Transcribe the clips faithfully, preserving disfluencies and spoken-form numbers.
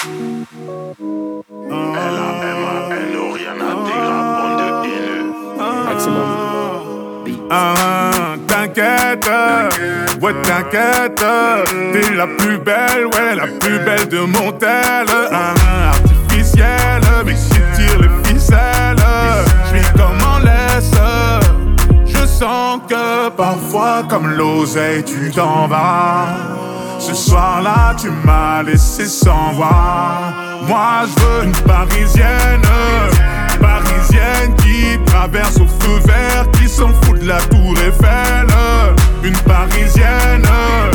L A M A N O, rien à dire, bande de haineux. Maximum. Ah, t'inquiète, ouais t'inquiète, t'es la plus belle, ouais la plus belle de mon tel. Ah, artificielle, mais qui tire les ficelles, j'vis comme en laisse. Je sens que parfois comme l'oseille tu t'en vas. Ce soir-là tu m'as laissé sans voix. Moi je veux une parisienne, parisienne qui traverse au feu vert, qui s'en fout de la tour Eiffel. Une parisienne,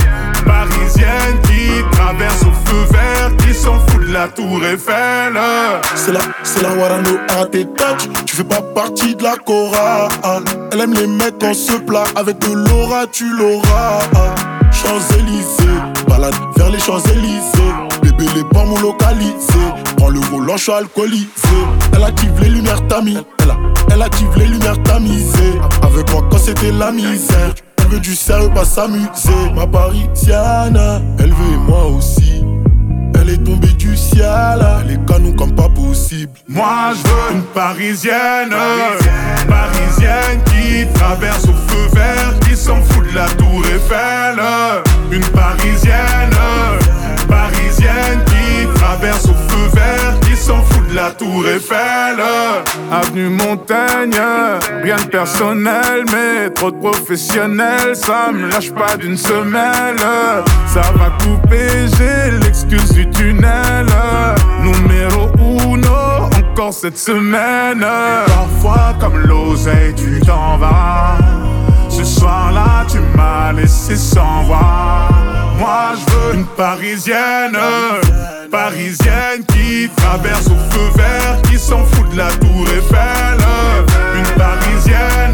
parisienne qui traverse au feu vert, qui s'en fout de la tour Eiffel. C'est la, c'est la Warano à tes touch. Tu fais pas partie de la chorale. Elle aime les mecs en se plat. Avec de l'aura tu l'auras. Champs-Élysées, balade vers les Champs-Élysées. Bébé les pommes localisés. Prends le volant, je suis alcoolisé. Elle active les lumières tamis. Elle, a, elle active les lumières tamisées. Avec moi quand c'était la misère. Elle veut du sérieux, pas s'amuser. Ma parisienne, elle veut et moi aussi. Elle est tombée du ciel, elle est canon comme pas possible. Moi je veux une parisienne, parisienne, parisienne qui traverse au feu vert, qui s'en fout de la tour Eiffel. Une parisienne, parisienne qui traverse au feu vert, qui s'en fout de la tour Eiffel. Avenue Montaigne, rien de personnel, mais trop de professionnels, ça me lâche pas d'une semelle. Ça va couper, j'ai l'excuse du tunnel. Numéro uno, encore cette semaine. Parfois comme l'oseille tu t'en vas. Ce soir-là tu m'as laissé sans voix. Moi je veux une parisienne, parisienne qui traverse au feu vert, qui s'en fout de la tour Eiffel. Une parisienne,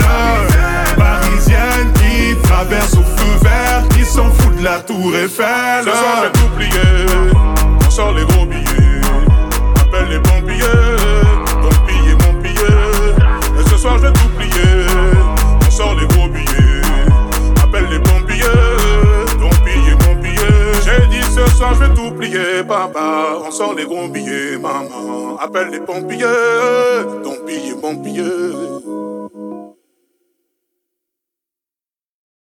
parisienne qui traverse au feu vert, qui s'en fout de la tour Eiffel. Ce soir j'ai tout plié, on sort les gros billets. Appelle les pompiers, ton billet, mon billet. Et ce soir j'ai tout plié, on sort les gros billets. Appelle les pompiers, ton billet, mon billet. J'ai dit ce soir je vais tout plier, papa. On sort les gros billets, maman. Appelle les pompiers, ton billet, mon billet.